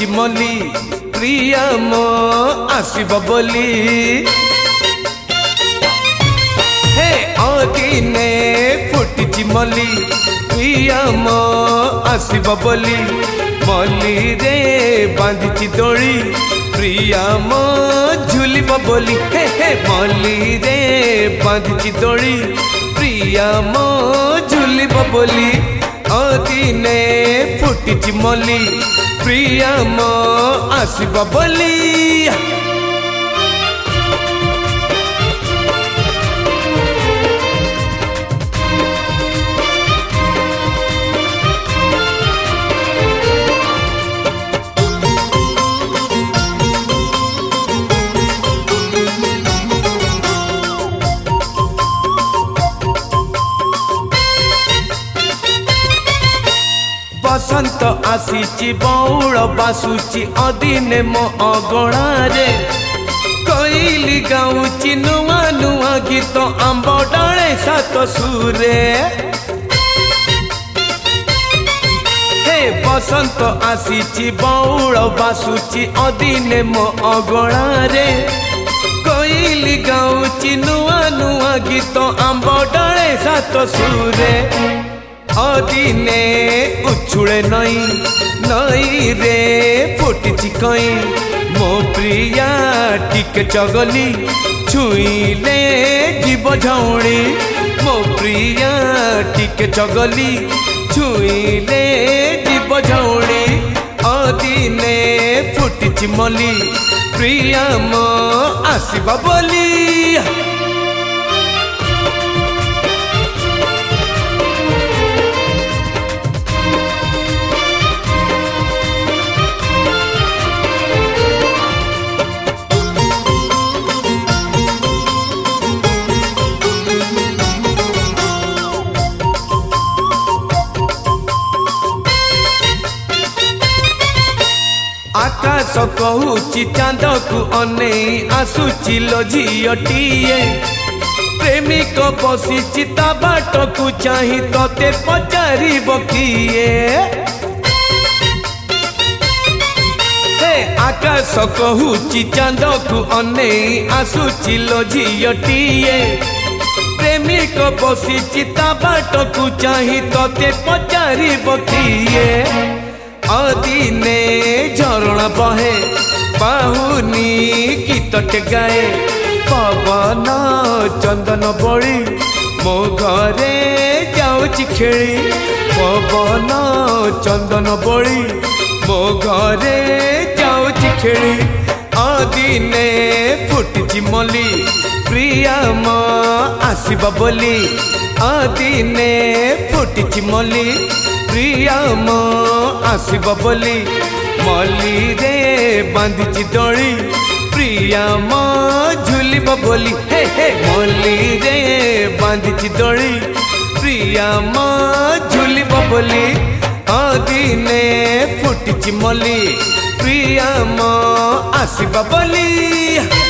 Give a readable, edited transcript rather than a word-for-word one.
मली प्रिया मो आसिब बोली हे अदिने फुटिची मली प्रिया मो आसिब बोली मली रे बांधिची दोली प्रिया मो झुलिब बोली हे हे मली रे बांधिची दोली प्रिया मो झुलिब बोली अदिने फुटिची मली प्रिया मो आसिब बोली बसंत आसीची बौल बासुची अदिने मो अगणारे कोइली गाउची नुआ नुआ गीत आंब डाले सात सुरे हे बसंत आसीची बौल बासुची अदिने मो अगणारे कोइली गाउची नुआ नुआ गीत आंब डाले सात सुरे अदिने उछुले नई नई रे फुटिची कई मो प्रिया टिके चगली छुईले जीव झौड़ी मो प्रिया टिके चगली छुईले जीव झौड़ी अदिने फुटिची मली प्रिया मो आसिब बोली आकाश कहूची चांद को अने आसुची लो झीटीए प्रेमिक बसी बाट को चाही तोते पचारि किए हे आकाश कहूची चांद को अने आसुची लो झीटीए प्रेमिक बसी बाट को चाही तोते पचारि किए अदिने झरणा बहे बाहुनी गीतटे गाए पवन चंदन बड़ी मो घरे जाऊची खेली पवन चंदन बड़ी मो घरे जाऊची खेली अदिने फुटिची मली प्रिया मो आसिब बोली अदिने फुटिची मली प्रिया मो आसिब बोली मली रे बांधिची दोली प्रिया मो झुलिब बोली हे हे मली रे बांधिची दोली प्रिया मो झुलिब बोली अदिने फुटिची मली प्रिया मो आसिब बोली।